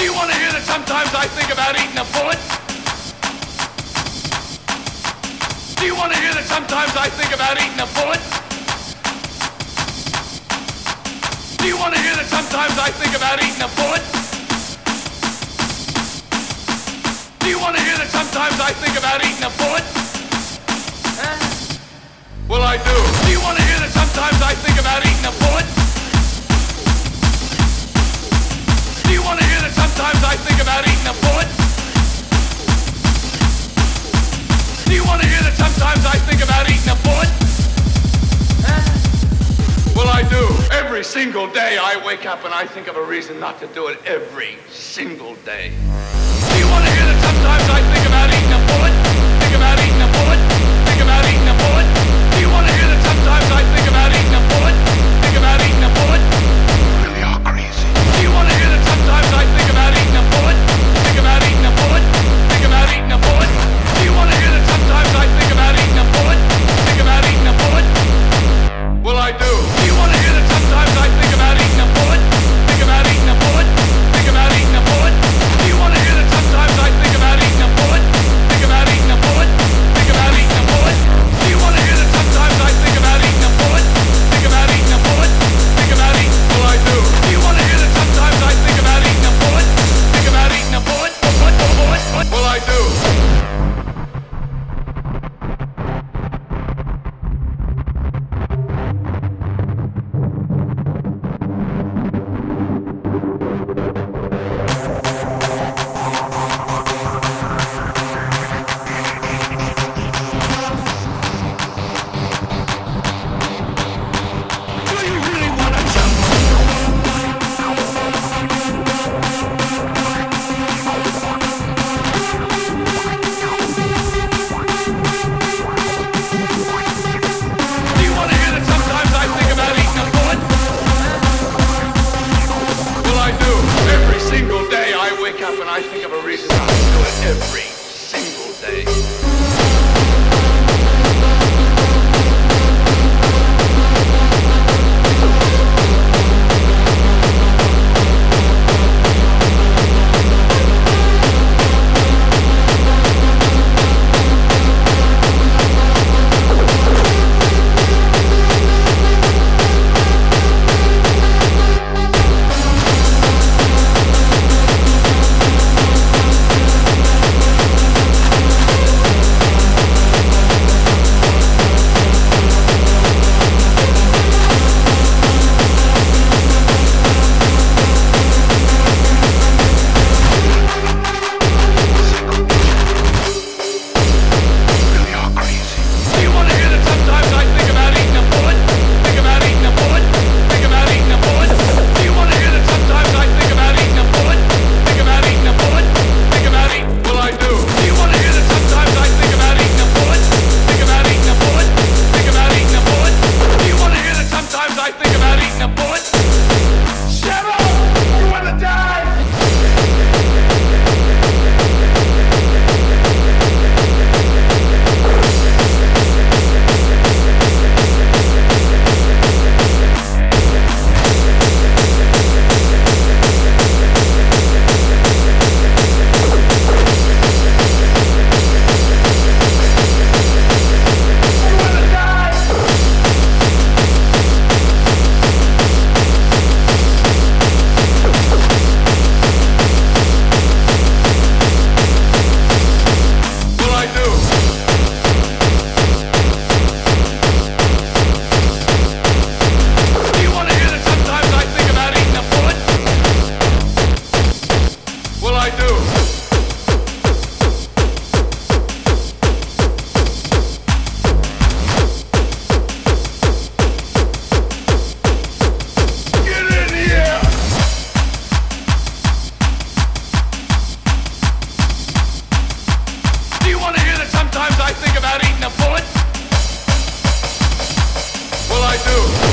you want to hear that sometimes I think about eating a bullet? Do you want to hear that sometimes I think about eating a bullet? Do you want to hear that sometimes I think about eating a bullet? Do you want to hear that sometimes I think about eating a bullet? Well, I do. Do you want to hear that sometimes I think about eating a bullet? Do you want to hear that sometimes I think about eating a bullet? Do you want to hear that sometimes I think about eating a bullet? Well, I do. Every single day I wake up and I think of a reason not to do it every single day. Do you want to hear that sometimes I think about eating a bullet? Think about eating a bullet? Think about eating a bullet? Do you want to hear that sometimes I think about eating a bullet? Think about eating a bullet? You really are crazy. Do you want to hear that sometimes I think about eating a bullet? Think about eating a bullet? Think about eating a bullet? Do you want to hear that sometimes I think about eating a bullet? Think about eating a bullet? Well, I do. Do you want to hear that sometimes I think about eating a bullet? Think about eating a bullet? Think about eating a bullet? Do you want to hear that sometimes I think about eating a bullet? Think about eating a bullet? Think about eating a bullet? Do you want to hear that sometimes I think about eating a bullet? Think about eating a bullet? Think about eating. Well, I do. Do you want to hear that sometimes I think about eating a bullet? Think about eating a bullet? Well, I do. I think of a reason not to do it every single day. I think about eating a bullet? Well, I do.